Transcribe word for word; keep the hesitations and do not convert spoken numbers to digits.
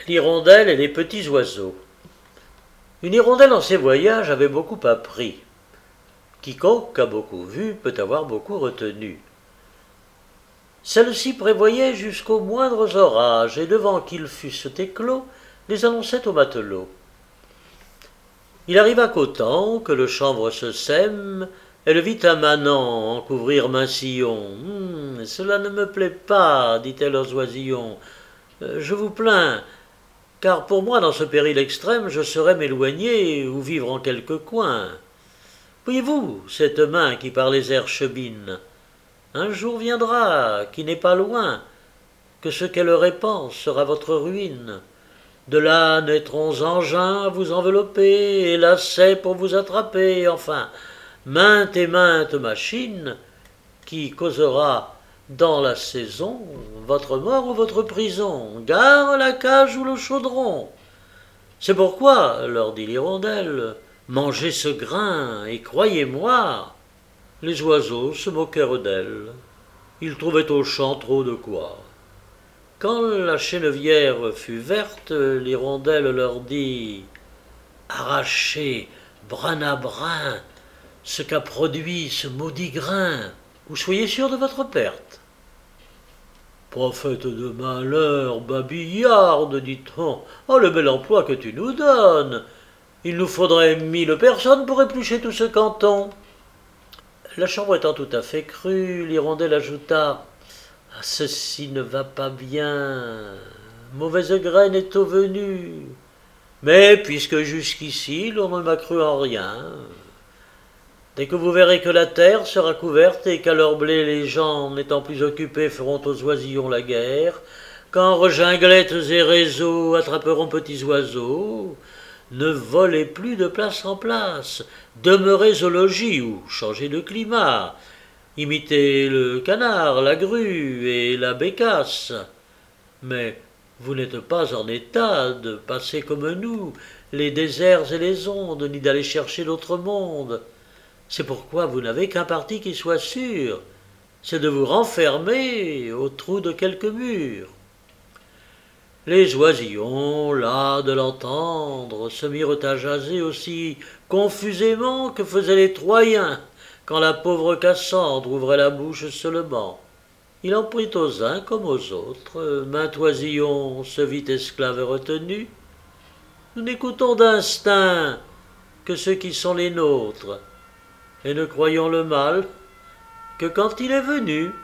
L'hirondelle et les petits oiseaux. Une hirondelle en ses voyages avait beaucoup appris. Quiconque a beaucoup vu peut avoir beaucoup retenu. Celle-ci prévoyait jusqu'aux moindres orages, et devant qu'ils fussent éclos, les annonçait aux matelots. Il arriva qu'au temps que le chanvre se sème, elle vit un manant en couvrir maint sillon. Hum, cela ne me plaît pas, dit-elle aux oisillons. Euh, je vous plains, car pour moi, dans ce péril extrême, je saurais m'éloigner ou vivre en quelque coin. Voyez-vous cette main qui par les airs chemine? Un jour viendra, qui n'est pas loin, que ce qu'elle répand sera votre ruine. De là naîtront engins à vous envelopper, et lacets pour vous attraper, enfin, maintes et maintes machines, qui causera dans la saison votre mort ou votre prison, gare la cage ou le chaudron. C'est pourquoi, leur dit l'hirondelle, mangez ce grain, et croyez-moi, les oiseaux se moquèrent d'elle. Ils trouvaient au champ trop de quoi. Quand la chènevière fut verte, l'hirondelle leur dit « Arrachez, brin à brin, ce qu'a produit ce maudit grain, ou soyez sûr de votre perte. » Prophète de malheur, babillarde, dit-on, oh le bel emploi que tu nous donnes! Il nous faudrait mille personnes pour éplucher tout ce canton. La chambre étant tout à fait crue, l'hirondelle ajouta « Ceci ne va pas bien, mauvaise graine est au venu, mais puisque jusqu'ici l'on ne m'a cru en rien, dès que vous verrez que la terre sera couverte et qu'à leur blé les gens n'étant plus occupés feront aux oisillons la guerre, quand reginglettes et réseaux attraperont petits oiseaux, ne volez plus de place en place, demeurez au logis ou changez de climat, imitez le canard, la grue et la bécasse. Mais vous n'êtes pas en état de passer comme nous les déserts et les ondes, ni d'aller chercher d'autres mondes. C'est pourquoi vous n'avez qu'un parti qui soit sûr, c'est de vous renfermer au trou de quelque mur. » Les oisillons, las de l'entendre, se mirent à jaser aussi confusément que faisaient les Troyens quand la pauvre Cassandre ouvrait la bouche seulement. Il en prit aux uns comme aux autres, maint oisillon se vit esclave retenu. Nous n'écoutons d'instinct que ceux qui sont les nôtres, et ne croyons le mal que quand il est venu.